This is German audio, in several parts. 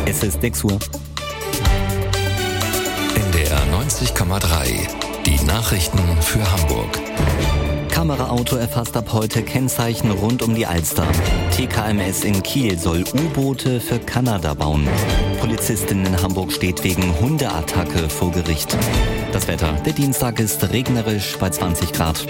Es ist 6 Uhr. NDR 90,3. Die Nachrichten für Hamburg. Kameraauto erfasst ab heute Kennzeichen rund um die Alster. TKMS in Kiel soll U-Boote für Kanada bauen. Polizistin in Hamburg steht wegen Hundeattacke vor Gericht. Das Wetter. Der Dienstag ist regnerisch bei 20 Grad.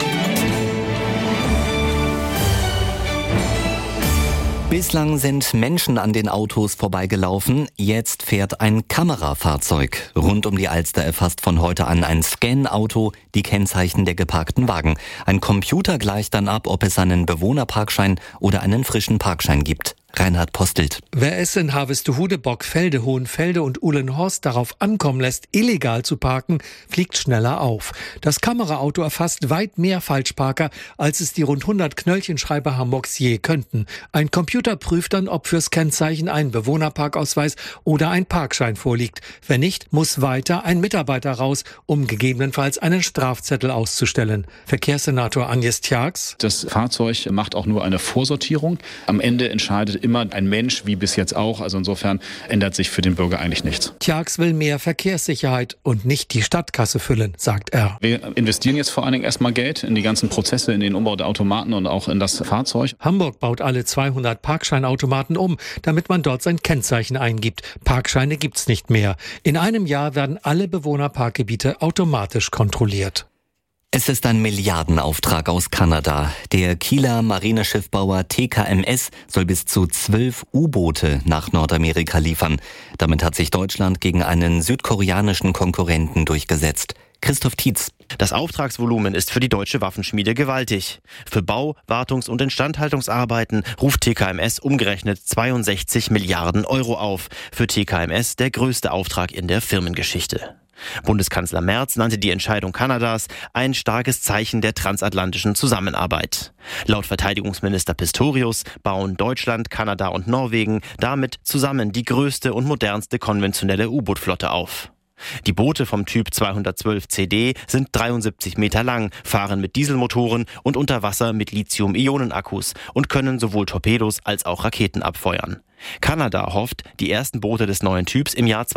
Bislang sind Menschen an den Autos vorbeigelaufen, jetzt fährt ein Kamerafahrzeug. Rund um die Alster erfasst von heute an ein Scan-Auto die Kennzeichen der geparkten Wagen. Ein Computer gleicht dann ab, ob es einen Bewohnerparkschein oder einen frischen Parkschein gibt. Reinhard Postelt. Wer es in Harvestehude, Bockfelde, Hohenfelde und Uhlenhorst darauf ankommen lässt, illegal zu parken, fliegt schneller auf. Das Kameraauto erfasst weit mehr Falschparker, als es die rund 100 Knöllchenschreiber Hamburgs je könnten. Ein Computer prüft dann, ob fürs Kennzeichen ein Bewohnerparkausweis oder ein Parkschein vorliegt. Wenn nicht, muss weiter ein Mitarbeiter raus, um gegebenenfalls einen Strafzettel auszustellen. Verkehrssenator Agnes Tjax. Das Fahrzeug macht auch nur eine Vorsortierung. Am Ende entscheidet immer ein Mensch, wie bis jetzt auch. Also insofern ändert sich für den Bürger eigentlich nichts. Tjax will mehr Verkehrssicherheit und nicht die Stadtkasse füllen, sagt er. Wir investieren jetzt vor allen Dingen erstmal Geld in die ganzen Prozesse, in den Umbau der Automaten und auch in das Fahrzeug. Hamburg baut alle 200 Parkscheinautomaten um, damit man dort sein Kennzeichen eingibt. Parkscheine gibt's nicht mehr. In einem Jahr werden alle Bewohnerparkgebiete automatisch kontrolliert. Es ist ein Milliardenauftrag aus Kanada. Der Kieler Marineschiffbauer TKMS soll bis zu 12 U-Boote nach Nordamerika liefern. Damit hat sich Deutschland gegen einen südkoreanischen Konkurrenten durchgesetzt. Christoph Tietz. Das Auftragsvolumen ist für die deutsche Waffenschmiede gewaltig. Für Bau-, Wartungs- und Instandhaltungsarbeiten ruft TKMS umgerechnet 62 Milliarden Euro auf. Für TKMS der größte Auftrag in der Firmengeschichte. Bundeskanzler Merz nannte die Entscheidung Kanadas ein starkes Zeichen der transatlantischen Zusammenarbeit. Laut Verteidigungsminister Pistorius bauen Deutschland, Kanada und Norwegen damit zusammen die größte und modernste konventionelle U-Boot-Flotte auf. Die Boote vom Typ 212 CD sind 73 Meter lang, fahren mit Dieselmotoren und unter Wasser mit Lithium-Ionen-Akkus und können sowohl Torpedos als auch Raketen abfeuern. Kanada hofft, die ersten Boote des neuen Typs im Jahr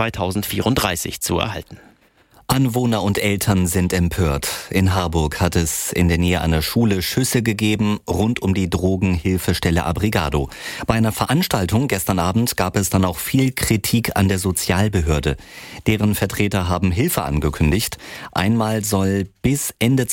2034 zu erhalten. Anwohner und Eltern sind empört. In Harburg hat es in der Nähe einer Schule Schüsse gegeben, rund um die Drogenhilfestelle Abrigado. Bei einer Veranstaltung gestern Abend gab es dann auch viel Kritik an der Sozialbehörde. Deren Vertreter haben Hilfe angekündigt. Einmal soll bis Ende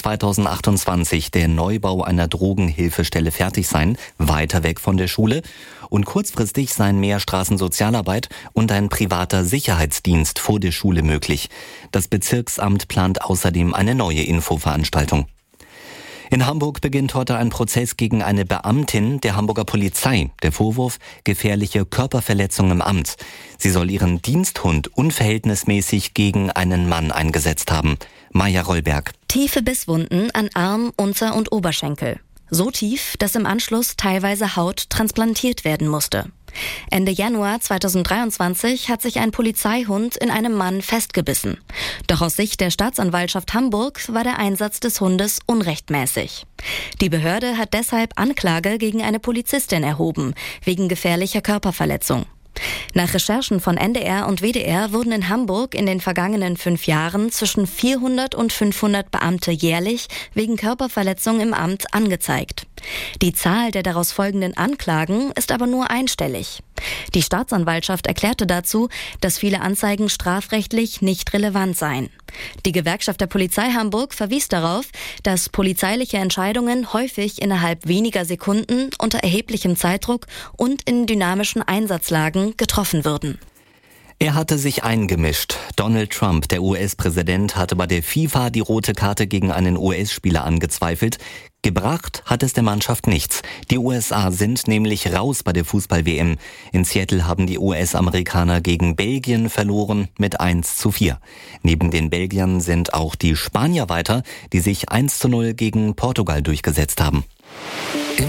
2028 der Neubau einer Drogenhilfestelle fertig sein, weiter weg von der Schule. Und kurzfristig seien mehr Straßensozialarbeit und ein privater Sicherheitsdienst vor der Schule möglich. Das Bezirksamt plant außerdem eine neue Infoveranstaltung. In Hamburg beginnt heute ein Prozess gegen eine Beamtin der Hamburger Polizei. Der Vorwurf: gefährliche Körperverletzung im Amt. Sie soll ihren Diensthund unverhältnismäßig gegen einen Mann eingesetzt haben. Maja Rollberg. Tiefe Bisswunden an Arm, Unter- und Oberschenkel. So tief, dass im Anschluss teilweise Haut transplantiert werden musste. Ende Januar 2023 hat sich ein Polizeihund in einem Mann festgebissen. Doch aus Sicht der Staatsanwaltschaft Hamburg war der Einsatz des Hundes unrechtmäßig. Die Behörde hat deshalb Anklage gegen eine Polizistin erhoben, wegen gefährlicher Körperverletzung. Nach Recherchen von NDR und WDR wurden in Hamburg in den vergangenen 5 Jahren zwischen 400 und 500 Beamte jährlich wegen Körperverletzung im Amt angezeigt. Die Zahl der daraus folgenden Anklagen ist aber nur einstellig. Die Staatsanwaltschaft erklärte dazu, dass viele Anzeigen strafrechtlich nicht relevant seien. Die Gewerkschaft der Polizei Hamburg verwies darauf, dass polizeiliche Entscheidungen häufig innerhalb weniger Sekunden unter erheblichem Zeitdruck und in dynamischen Einsatzlagen getroffen würden. Er hatte sich eingemischt. Donald Trump, der US-Präsident, hatte bei der FIFA die rote Karte gegen einen US-Spieler angezweifelt. Gebracht hat es der Mannschaft nichts. Die USA sind nämlich raus bei der Fußball-WM. In Seattle haben die US-Amerikaner gegen Belgien verloren mit 1:4. Neben den Belgiern sind auch die Spanier weiter, die sich 1:0 gegen Portugal durchgesetzt haben.